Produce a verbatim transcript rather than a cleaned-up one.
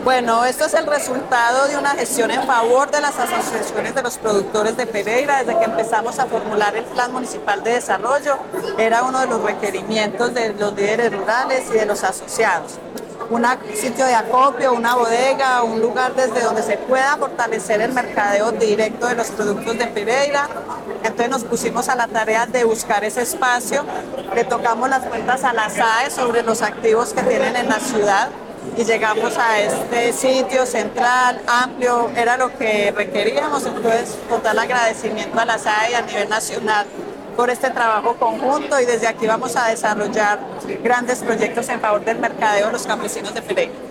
Bueno, esto es el resultado de una gestión en favor de las asociaciones de los productores de Pereira. Desde que empezamos a formular el Plan Municipal de Desarrollo, era uno de los requerimientos de los líderes rurales y de los asociados. Un sitio de acopio, una bodega, un lugar desde donde se pueda fortalecer el mercadeo directo de los productos de Pereira. Entonces nos pusimos a la tarea de buscar ese espacio, le tocamos las puertas a la S A E sobre los activos que tienen en la ciudad y llegamos a este sitio central, amplio, era lo que requeríamos. Entonces, total agradecimiento a la S A E y a nivel nacional por este trabajo conjunto, y desde aquí vamos a desarrollar grandes proyectos en favor del mercadeo de los campesinos de Pereira.